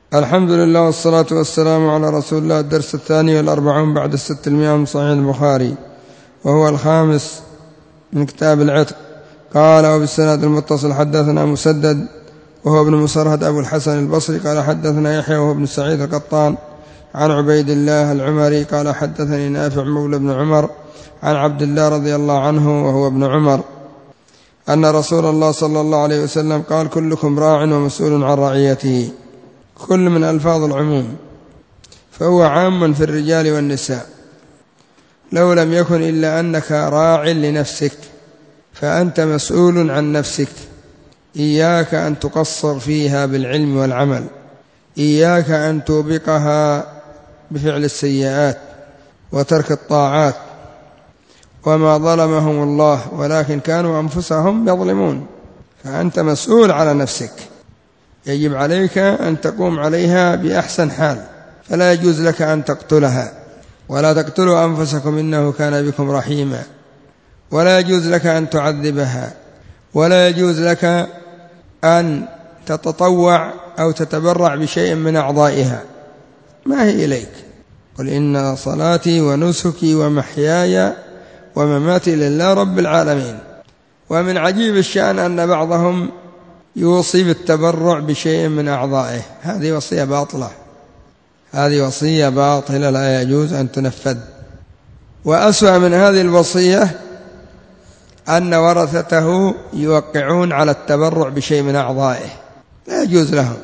الحمد لله والصلاة والسلام على رسول الله. الدرس 42 بعد 600 من صحيح البخاري، وهو الخامس من كتاب العتق. قال: وبالسند المتصل حدثنا مسدد وهو ابن مسرهد أبو الحسن البصري قال حدثنا يحيى وهو ابن سعيد القطان عن عبيد الله العمري قال حدثني نافع مولى بن عمر عن عبد الله رضي الله عنه وهو ابن عمر أن رسول الله صلى الله عليه وسلم قال: كلكم راع ومسؤول عن رعيته. كل من ألفاظ العموم، فهو عام في الرجال والنساء، لو لم يكن إلا أنك راع لنفسك فأنت مسؤول عن نفسك. إياك أن تقصر فيها بالعلم والعمل، إياك أن توبقها بفعل السيئات وترك الطاعات. وما ظلمهم الله ولكن كانوا أنفسهم يظلمون، فأنت مسؤول على نفسك، يجب عليك أن تقوم عليها بأحسن حال، فلا يجوز لك أن تقتلها، ولا تقتلوا أنفسكم إنه كان بكم رحيما، ولا يجوز لك أن تعذبها، ولا يجوز لك أن تتطوع أو تتبرع بشيء من أعضائها، ما هي إليك. قل إن صلاتي ونسكي ومحياي ومماتي لله رب العالمين. ومن عجيب الشأن أن بعضهم يوصي بالتبرع بشيء من أعضائه، هذه وصية باطلة، هذه وصية باطلة لا يجوز أن تنفذ. وأسوأ من هذه الوصية أن ورثته يوقعون على التبرع بشيء من أعضائه، لا يجوز لهم.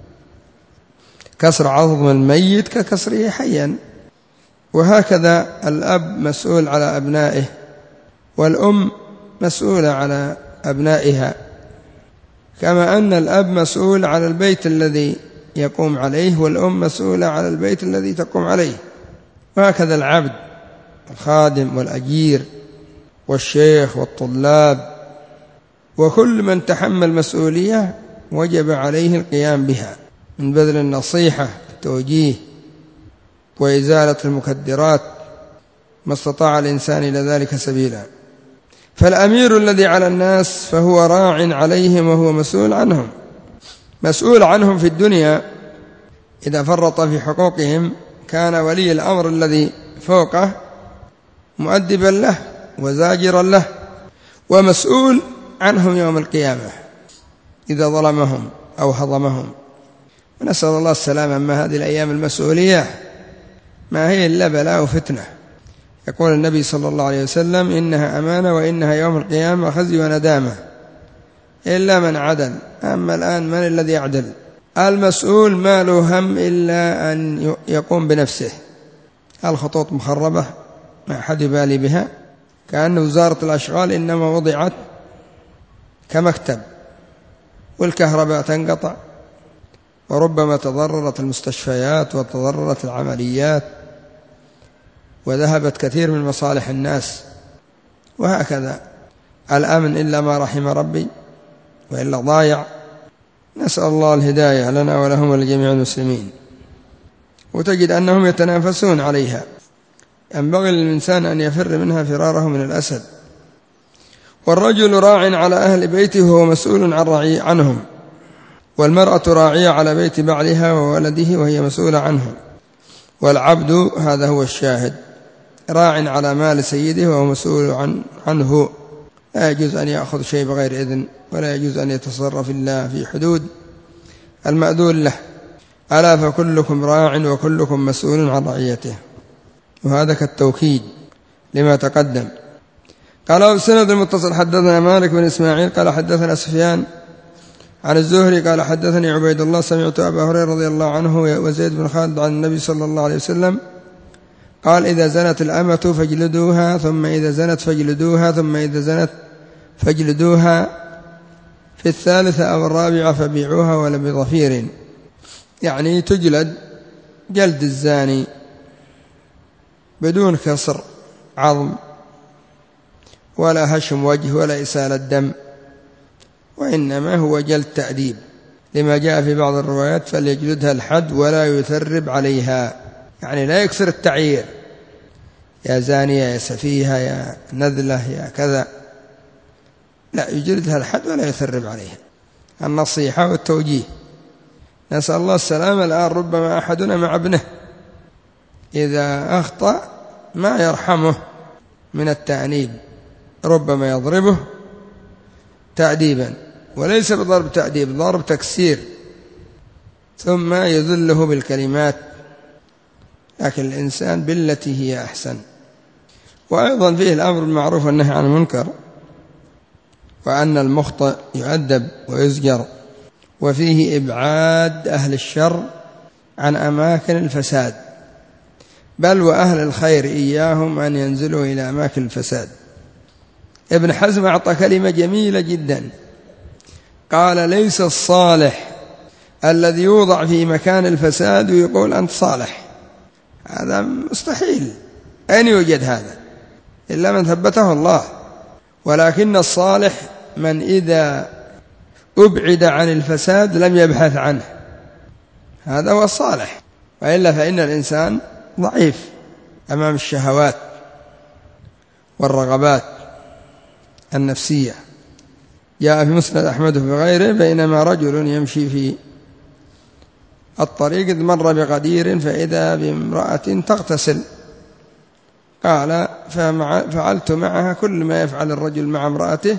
كسر عظم الميت ككسره حيا. وهكذا الأب مسؤول على أبنائه، والأم مسؤولة على أبنائها، كما أن الأب مسؤول على البيت الذي يقوم عليه، والأم مسؤولة على البيت الذي تقوم عليه. وهكذا العبد، الخادم والأجير والشيخ والطلاب، وكل من تحمل مسؤولية وجب عليه القيام بها، من بذل النصيحة والتوجيه وإزالة المكدرات ما استطاع الإنسان إلى ذلك سبيلا. فالأمير الذي على الناس فهو راع عليهم وهو مسؤول عنهم، مسؤول عنهم في الدنيا. إذا فرط في حقوقهم كان ولي الأمر الذي فوقه مؤدبا له وزاجرا له، ومسؤول عنهم يوم القيامة إذا ظلمهم أو هضمهم. ونسأل الله السلامة. أما هذه الأيام المسؤولية ما هي إلا بلاء وفتنة. يقول النبي صلى الله عليه وسلم: إنها أمانة وإنها يوم القيامة خزي وندامة إلا من عدل. أما الآن من الذي يعدل؟ المسؤول ما له هم إلا أن يقوم بنفسه. الخطوط مخربة ما أحد يبالي بها، كأن وزارة الأشغال إنما وضعت كمكتب، والكهرباء تنقطع، وربما تضررت المستشفيات وتضررت العمليات وذهبت كثير من مصالح الناس. وهكذا الأمن إلا ما رحم ربي وإلا ضايع. نسأل الله الهداية لنا ولهم ولجميع المسلمين. وتجد أنهم يتنافسون عليها، ينبغي للإنسان أن يفر منها فراره من الأسد. والرجل راع على أهل بيته وهو مسؤول عنهم، والمرأة راعية على بيت بعلها وولده وهي مسؤولة عنهم. والعبد، هذا هو الشاهد، راع على مال سيده وهو مسؤول عنه. لا يجوز أن يأخذ شيء بغير إذن، ولا يجوز أن يتصرف إلا في حدود المأذون له. ألا فكلكم راع وكلكم مسؤول عن رعيته. وهذا كالتوكيد لما تقدم. قال: السند المتصل حدثنا مالك بن إسماعيل قال حدثنا سفيان عن الزهري قال حدثني عبيد الله سمعت أبا هريرة رضي الله عنه وزيد بن خالد عن النبي صلى الله عليه وسلم قال: إذا زنت الأمة فاجلدوها، ثم إذا زنت فاجلدوها، ثم إذا زنت فاجلدوها، في الثالثة أو الرابعة فبيعوها ولا بظفير. يعني تجلد جلد الزاني بدون كسر عظم ولا هشم وجه ولا إسالة دم، وإنما هو جلد تأديب، لما جاء في بعض الروايات: فليجلدها الحد ولا يثرب عليها، يعني لا يكسر التعيير، يا زانية يا سفيهة يا نذلة يا كذا، لا، يجلدها الحد ولا يثرب عليها. النصيحة والتوجيه. نسأل الله السلامة. الآن ربما أحدنا مع ابنه إذا أخطأ ما يرحمه من التأنيب، ربما يضربه تأديبا، وليس بضرب تأديب، ضرب تكسير، ثم يذله بالكلمات. لكن الإنسان بالتي هي أحسن. وأيضا فيه الأمر بالمعروف والنهي عن المنكر، وأن المخطئ يؤدب ويزجر، وفيه إبعاد أهل الشر عن أماكن الفساد، بل وأهل الخير إياهم أن ينزلوا إلى أماكن الفساد. ابن حزم أعطى كلمة جميلة جدا، قال: ليس الصالح الذي يوضع في مكان الفساد ويقول أنت صالح، هذا مستحيل، أين يوجد هذا إلا من ثبته الله. ولكن الصالح من إذا أبعد عن الفساد لم يبحث عنه، هذا هو الصالح. وإلا فإن الإنسان ضعيف أمام الشهوات والرغبات النفسية. جاء في مسند أحمد في غيره: بينما رجل يمشي في الطريق إذ مر بغدير فإذا بامرأة تغتسل، قال: ففعلت معها كل ما يفعل الرجل مع امرأته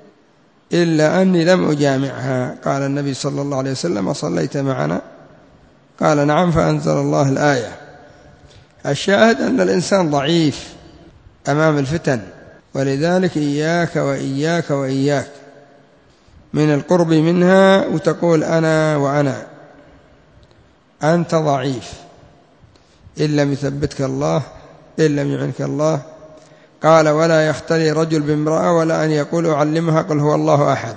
إلا أني لم أجامعها. قال النبي صلى الله عليه وسلم: صليت معنا؟ قال: نعم. فأنزل الله الآية. الشاهد أن الإنسان ضعيف أمام الفتن، ولذلك إياك وإياك وإياك من القرب منها وتقول أنا وأنا، أنت ضعيف إن لم يثبتك الله، إن لم يعنك الله. قال: ولا يختلي رجل بامرأة ولا أن يقول أعلمها قل هو الله أحد،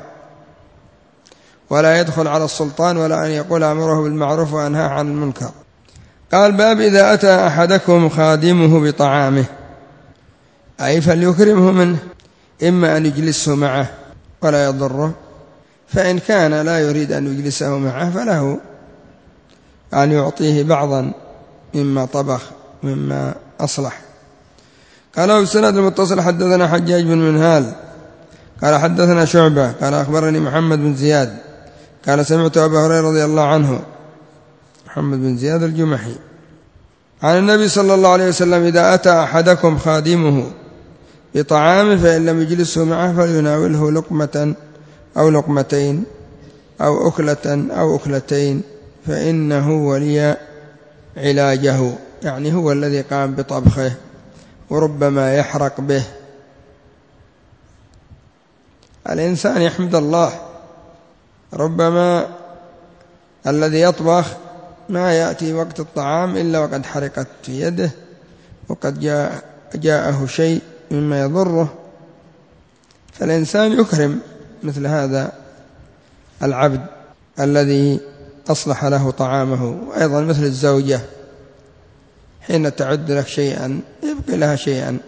ولا يدخل على السلطان ولا أن يقول أمره بالمعروف وأنهى عن المنكر. قال: باب إذا أتى أحدكم خادمه بطعامه، أي فليكرمه منه، إما أن يجلسه معه ولا يضره، فإن كان لا يريد أن يجلسه معه فله أن يعطيه بعضا مما طبخ مما أصلح. قال: وبالسند المتصل حدثنا حجاج بن منهال قال حدثنا شعبة قال أخبرني محمد بن زياد قال سمعت أبا هريرة رضي الله عنه، محمد بن زياد الجمحي، عن النبي صلى الله عليه وسلم: إذا أتى أحدكم خادمه بطعام فإن لم يجلسه معه فليناوله لقمة أو لقمتين أو أكلة أو أكلتين، فإنه ولي علاجه، يعني هو الذي قام بطبخه وربما يحرق به. الإنسان يحمد الله، ربما الذي يطبخ ما يأتي وقت الطعام إلا وقد حرقت في يده وقد جاءه شيء مما يضره، فالإنسان يكرم مثل هذا العبد الذي أصلح له طعامه. وأيضا مثل الزوجة حين تعد لك شيئا يبقي لها شيئا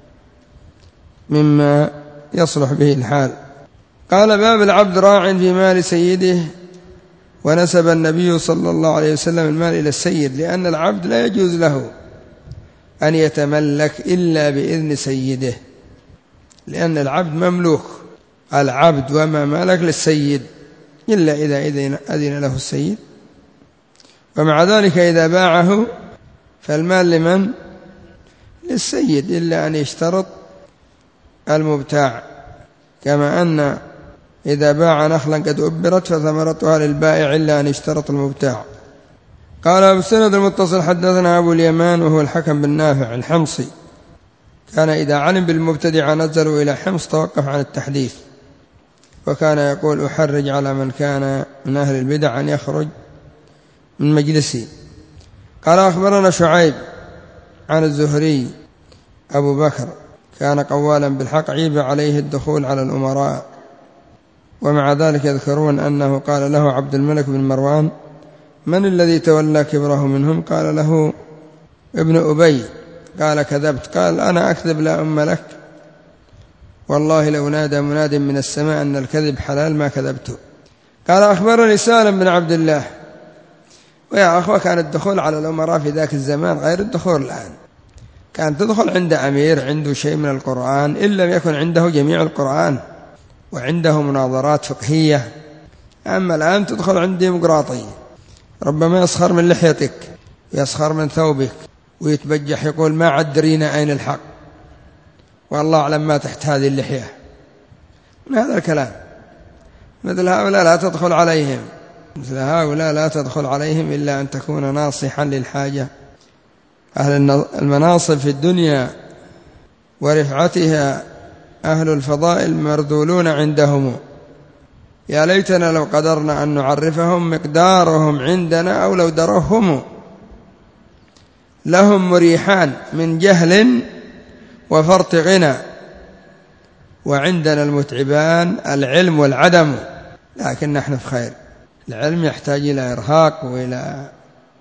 مما يصلح به الحال. قال: باب العبد راع في مال سيده، ونسب النبي صلى الله عليه وسلم المال إلى السيد، لأن العبد لا يجوز له أن يتملك إلا بإذن سيده، لأن العبد مملوك، العبد وما ملك للسيد إلا إذا أذن له السيد. ومع ذلك إذا باعه فالمال لمن؟ للسيد، إلا أن يشترط المبتاع، كما أن إذا باع نخلا قد أبرت فثمرتها للبائع إلا أن يشترط المبتاع. قال: بالسند المتصل حدثنا أبو اليمان وهو الحكم بن نافع الحمصي، كان إذا علم بالمبتدع نزلوا إلى حمص توقف عن التحديث، وكان يقول: أحرج على من كان من أهل البدع أن يخرج من مجلسي. قال: أخبرنا شعيب عن الزهري أبو بكر كان قوالا بالحق عيب عليه الدخول على الأمراء، ومع ذلك يذكرون أنه قال له عبد الملك بن مروان: من الذي تولى كبره منهم؟ قال له ابن أبي. قال: كذبت. قال: أنا أكذب لا أم لك، والله لو نادى مناد من السماء أن الكذب حلال ما كذبته. قال: أخبرني سالم بن عبد الله. ويا أخوة، كان الدخول على الأمراء في ذاك الزمان غير الدخول الآن، كان تدخل عند أمير عنده شيء من القرآن إن لم يكن عنده جميع القرآن وعنده مناظرات فقهية، أما الآن تدخل عند ديمقراطي ربما يسخر من لحيتك، يسخر من ثوبك، ويتبجح يقول ما عدرينا أين الحق، والله أعلم ما تحت هذه اللحية. من هذا الكلام مثل هؤلاء لا تدخل عليهم، مثل هؤلاء لا تدخل عليهم إلا أن تكون ناصحا للحاجة. أهل المناصب في الدنيا ورفعتها أهل الفضائل مرذولون عندهم، يا ليتنا لو قدرنا أن نعرفهم مقدارهم عندنا أو لو دروهم. لهم مريحان من جهل وفرط غنى، وعندنا المتعبان العلم والعدم. لكن نحن في خير. العلم يحتاج إلى إرهاق وإلى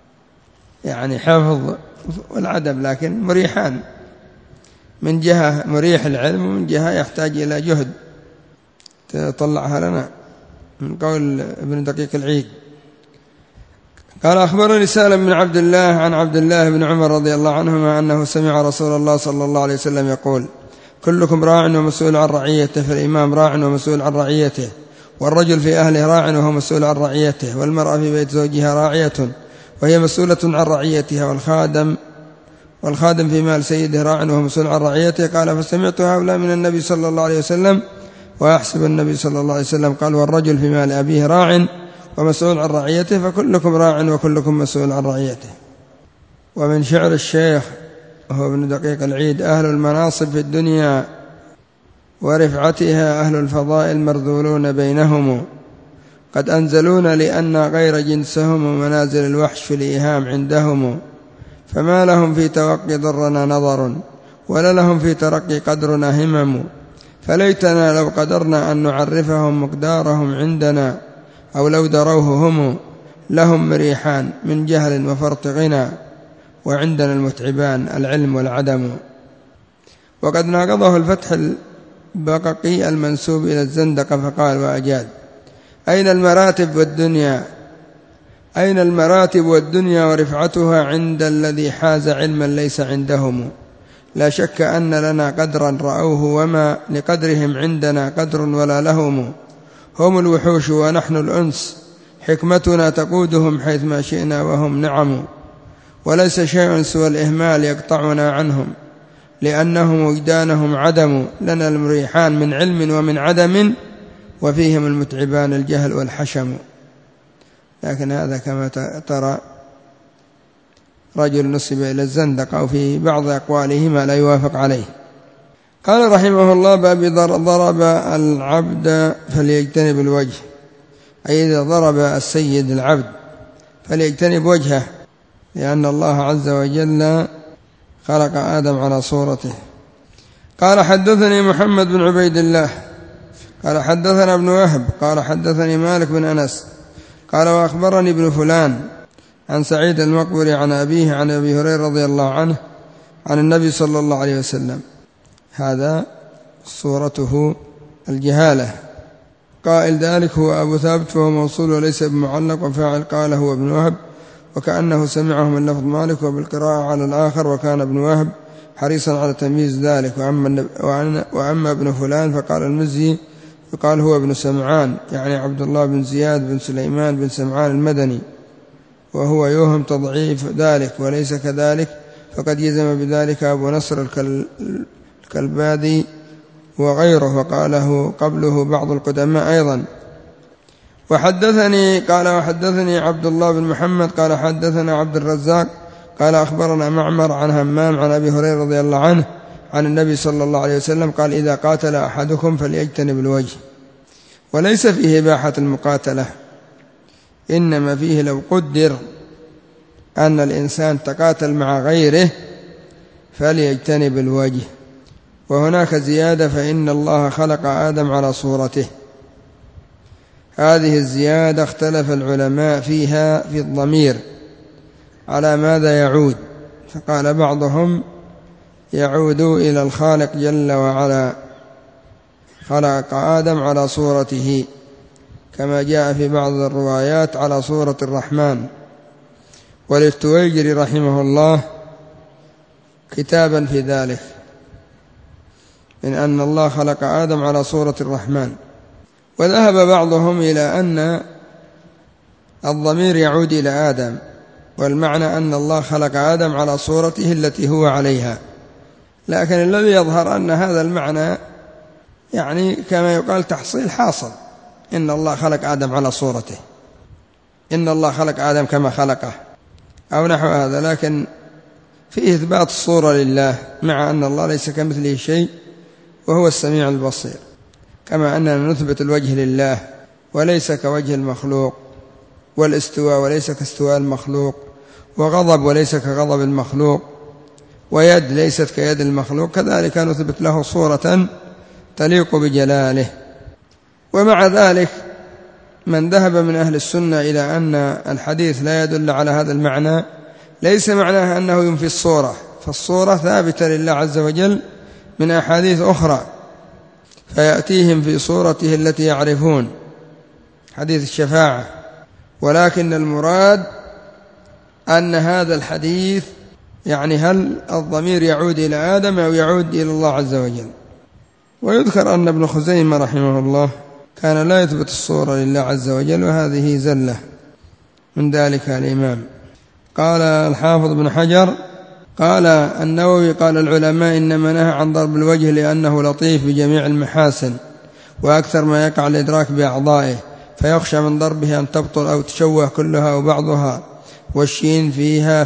حفظ، والعدم لكن مريحان، من جهة مريح العلم ومن جهة يحتاج إلى جهد. تطلعها لنا من قول ابن دقيق العيد. قال أخبرني سالم بن عبد الله عن عبد الله بن عمر رضي الله عنهما أنه سمع رسول الله صلى الله عليه وسلم يقول: كلكم راع ومسؤول عن رعيته، فالإمام راع ومسؤول عن رعيته، والرجل في أهله راع وهو مسؤول عن رعيته، والمرأة في بيت زوجها راعية وهي مسؤولة عن رعيتها، والخادم في مال سيده راع وهو مسؤول عن رعيته. قال: فسمعت هؤلاء من النبي صلى الله عليه وسلم، وأحسب النبي صلى الله عليه وسلم قال: والرجل في مال أبيه راع ومسؤول عن رعيته، فكلكم راع وكلكم مسؤول عن رعيته. ومن شعر الشيخ وهو ابن دقيق العيد: أهل المناصب في الدنيا ورفعتها أهل الفضائل مرذولون بينهم، قد أنزلون لأن غير جنسهم ومنازل الوحش في الإيهام عندهم، فما لهم في توقي ضرنا نظر، ولا لهم في ترقي قدرنا همم، فليتنا لو قدرنا أن نعرفهم مقدارهم عندنا أو لو دروه هم. لهم مريحان من جهل وفرط غنى، وعندنا المتعبان العلم والعدم. وقد ناقضه الفتح البققي المنسوب إلى الزندقة فقال وأجاد: أين المراتب والدنيا ورفعتها عند الذي حاز علما ليس عندهم. لا شك أن لنا قدرا رأوه، وما لقدرهم عندنا قدر ولا لهم. هم الوحوش ونحن الأنس، حكمتنا تقودهم حيث ما شئنا وهم نعم، وليس شيء سوى الإهمال يقطعنا عنهم، لأنهم وجدانهم عدم. لنا المريحان من علم ومن عدم، وفيهم المتعبان الجهل والحشم. لكن هذا كما ترى رجل نسب إلى الزندقة، وفي بعض أقواله ما لا يوافق عليه. قال رحمه الله: باب ضرب العبد فليجتنب الوجه، أي إذا ضرب السيد العبد فليجتنب وجهه، لأن الله عز وجل خلق آدم على صورته. قال: حدثني محمد بن عبيد الله قال حدثنا ابن وهب قال حدثني مالك بن أنس قال: وأخبرني ابن فلان عن سعيد المقبري عن أبيه عن أبي هريرة رضي الله عنه عن النبي صلى الله عليه وسلم. هذا صورته الجهالة. قائل ذلك هو أبو ثابت وهو موصول وليس بمعلق، وفاعل قال هو ابن وهب، وكأنه سمعه من لفظ مالك وبالقراءة على الآخر، وكان ابن وهب حريصا على تمييز ذلك. وأما ابن فلان فقال المزي يقال هو ابن سمعان، يعني عبد الله بن زياد بن سليمان بن سمعان المدني، وهو يوهم تضعيف ذلك وليس كذلك، فقد يزم بذلك أبو نصر الكلبادي وغيره، وقاله قبله بعض القدماء أيضا. وحدثني عبد الله بن محمد قال حدثنا عبد الرزاق قال أخبرنا معمر عن همام عن أبي هريرة رضي الله عنه عن النبي صلى الله عليه وسلم قال: إذا قاتل أحدكم فليجتنب الوجه. وليس فيه إباحة المقاتلة، إنما فيه لو قدر أن الإنسان تقاتل مع غيره فليجتنب الوجه. وهناك زيادة: فإن الله خلق آدم على صورته. هذه الزيادة اختلف العلماء فيها في الضمير على ماذا يعود، فقال بعضهم يعود إلى الخالق جل وعلا، خلق آدم على صورته، كما جاء في بعض الروايات على صورة الرحمن. وللتويجري رحمه الله كتابا في ذلك، من أن الله خلق آدم على صورة الرحمن. وذهب بعضهم إلى أن الضمير يعود إلى آدم، والمعنى أن الله خلق آدم على صورته التي هو عليها، لكن الذي يظهر أن هذا المعنى يعني كما يقال تحصيل حاصل، إن الله خلق آدم على صورته، إن الله خلق آدم كما خلقه أو نحو هذا، لكن في إثبات الصورة لله مع أن الله ليس كمثله شيء وهو السميع البصير، كما أننا نثبت الوجه لله وليس كوجه المخلوق، والاستواء وليس كاستواء المخلوق، وغضب وليس كغضب المخلوق، ويد ليست كيد المخلوق، كذلك نثبت له صورة تليق بجلاله. ومع ذلك من ذهب من أهل السنة إلى أن الحديث لا يدل على هذا المعنى ليس معناه أنه ينفي الصورة، فالصورة ثابتة لله عز وجل من أحاديث أخرى، فيأتيهم في صورته التي يعرفون، حديث الشفاعة، ولكن المراد أن هذا الحديث يعني هل الضمير يعود إلى آدم أو يعود إلى الله عز وجل. ويذكر أن ابن خزيمة رحمه الله كان لا يثبت الصورة لله عز وجل، وهذه زلة من ذلك الإمام. قال الحافظ بن حجر قال النووي قال العلماء إنما نهى عن ضرب الوجه لأنه لطيف بجميع المحاسن وأكثر ما يقع الإدراك بأعضائه، فيخشى من ضربه أن تبطل أو تشوه كلها أو بعضها، والشين فيها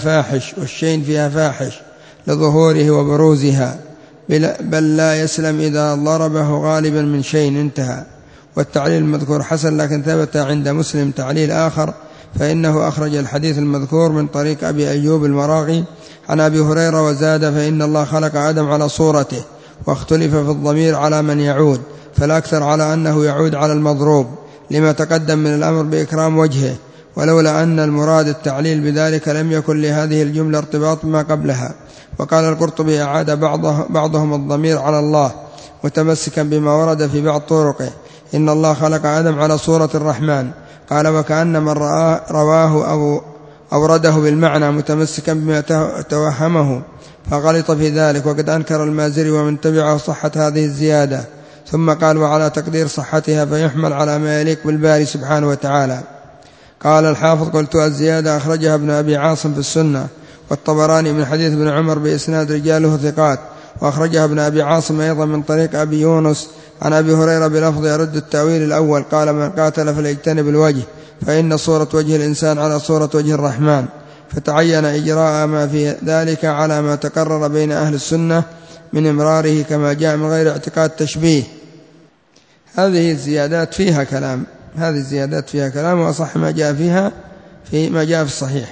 فاحش لظهوره وبروزها، بل لا يسلم إذا ضربه غالبا من شيء، انتهى. والتعليل المذكور حسن، لكن ثبت عند مسلم تعليل آخر، فإنه أخرج الحديث المذكور من طريق أبي أيوب المراغي عن أبي هريرة وزاد فإن الله خلق آدم على صورته، واختلف في الضمير على من يعود، فالأكثر على أنه يعود على المضروب لما تقدم من الأمر بإكرام وجهه، ولولا أن المراد التعليل بذلك لم يكن لهذه الجملة ارتباط ما قبلها. وقال القرطبي أعاد بعضهم الضمير على الله متمسكا بما ورد في بعض طرقه، إن الله خلق آدم على صورة الرحمن، قال وكأن من رواه أو أورده بالمعنى متمسكا بما توهمه فغلط في ذلك، وقد أنكر المازري ومن تبعه صحة هذه الزيادة، ثم قال وعلى تقدير صحتها فيحمل على ما يليق بالباري سبحانه وتعالى. قال الحافظ قلت الزيادة أخرجها ابن أبي عاصم في السنة، والطبراني من حديث ابن عمر بإسناد رجاله ثقات، وأخرجها ابن أبي عاصم أيضا من طريق أبي يونس عن أبي هريرة بلفظ يرد التأويل الأول، قال من قاتل فليجتنب الوجه، فإن صورة وجه الإنسان على صورة وجه الرحمن، فتعين إجراء ما في ذلك على ما تقرر بين أهل السنة من إمراره كما جاء من غير اعتقاد تشبيه. هذه الزيادات فيها كلام وأصح ما جاء فيها في ما جاء في الصحيح،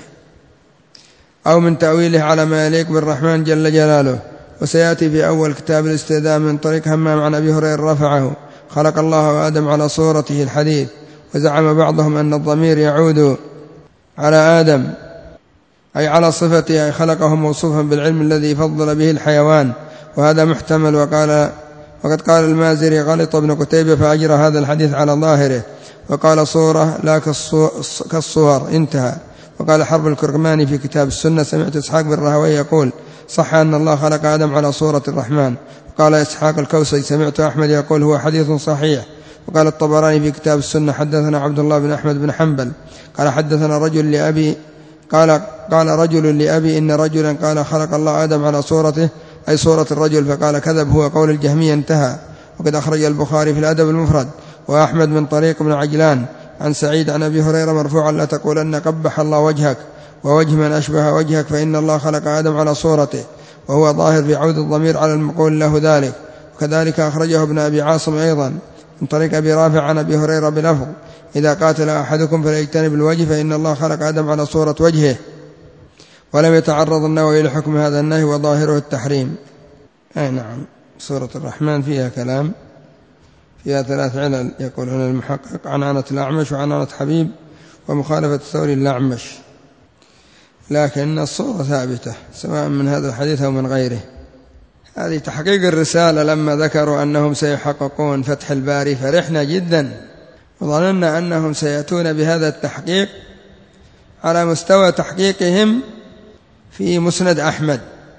أو من تأويله على ما يليق بالرحمن جل جلاله. وسيأتي في أول كتاب الاستئذان من طريق همام عن أبي هريرة رفعه، خلق الله آدم على صورته الحديث. وزعم بعضهم أن الضمير يعود على آدم أي على صفته، أي خلقه موصوفا بالعلم الذي فضل به الحيوان، وهذا محتمل. وقد قال المازري غلط ابن قتيبة فأجرى هذا الحديث على ظاهره، وقال صورة لا كالصور، انتهى. وقال حرب الكرماني في كتاب السنة سمعت إسحاق بن راهويه يقول صح أن الله خلق آدم على صورة الرحمن. وقال إسحاق الكوسي سمعت أحمد يقول هو حديث صحيح. وقال الطبراني في كتاب السنة حدثنا عبد الله بن أحمد بن حنبل قال حدثنا رجل لأبي قال رجل لأبي إن رجلا قال خلق الله آدم على صورته أي صورة الرجل، فقال كذب هو قول الجهمية، انتهى. وقد أخرج البخاري في الأدب المفرد وأحمد من طريق ابن عجلان عن سعيد عن أبي هريرة مرفوعا لا تقولن قبح الله وجهك ووجه من أشبه وجهك، فإن الله خلق آدم على صورته، وهو ظاهر في عود الضمير على المقول له ذلك. وكذلك أخرجه ابن أبي عاصم أيضا من طريق أبي رافع عن أبي هريرة بلفظ إذا قاتل أحدكم فليجتنب الوجه، فإن الله خلق آدم على صورة وجهه. ولم يتعرض النووي لحكم هذا النهي وظاهره التحريم. نعم، سورة الرحمن فيها كلام، فيها 3 علل يقول هنا المحقق: عنعنة الأعمش وعنعنة حبيب ومخالفة الثوري الأعمش، لكن الصورة ثابتة سواء من هذا الحديث أو من غيره. هذه تحقيق الرسالة لما ذكروا أنهم سيحققون فتح الباري فرحنا جدا، وظننا أنهم سيأتون بهذا التحقيق على مستوى تحقيقهم في مسند أحمد،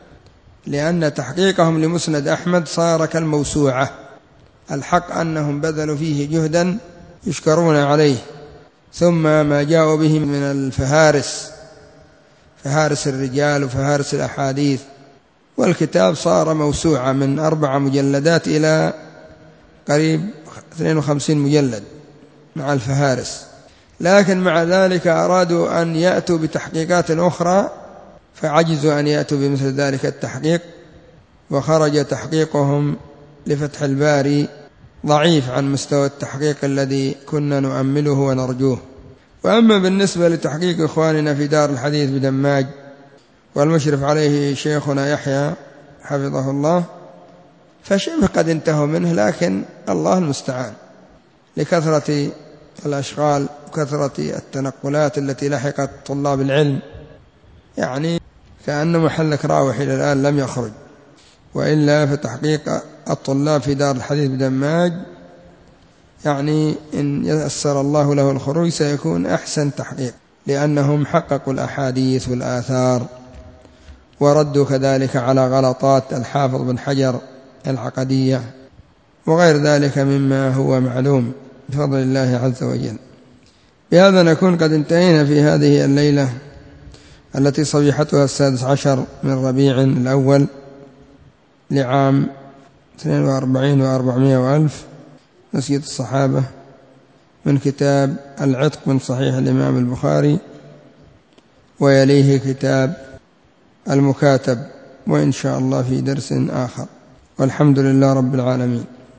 لأن تحقيقهم لمسند أحمد صار كالموسوعة. الحق أنهم بذلوا فيه جهدا يشكرون عليه، ثم ما جاءوا به من الفهارس، فهارس الرجال وفهارس الأحاديث، والكتاب صار موسوعة من 4 مجلدات إلى قريب 52 مجلد مع الفهارس. لكن مع ذلك أرادوا أن يأتوا بتحقيقات أخرى فعجزوا أن يأتوا بمثل ذلك التحقيق، وخرج تحقيقهم لفتح الباري ضعيف عن مستوى التحقيق الذي كنا نؤمله ونرجوه. وأما بالنسبة لتحقيق إخواننا في دار الحديث بدماج والمشرف عليه شيخنا يحيى حفظه الله، فشبه قد انتهوا منه، لكن الله المستعان لكثرة الأشغال وكثرة التنقلات التي لحقت طلاب العلم، يعني كأن محلك راوح إلى الآن لم يخرج. وإلا فتحقيق الطلاب في دار الحديث بدماج يعني إن يسر الله له الخروج سيكون أحسن تحقيق، لأنهم حققوا الأحاديث والآثار وردوا كذلك على غلطات الحافظ بن حجر العقدية وغير ذلك مما هو معلوم بفضل الله عز وجل. بهذا نكون قد انتهينا في هذه الليلة التي صبيحتها 16 من ربيع الأول لعام 42 و400 وألف نسية الصحابة، من كتاب العتق من صحيح الإمام البخاري، ويليه كتاب المكاتب، وإن شاء الله في درس آخر، والحمد لله رب العالمين.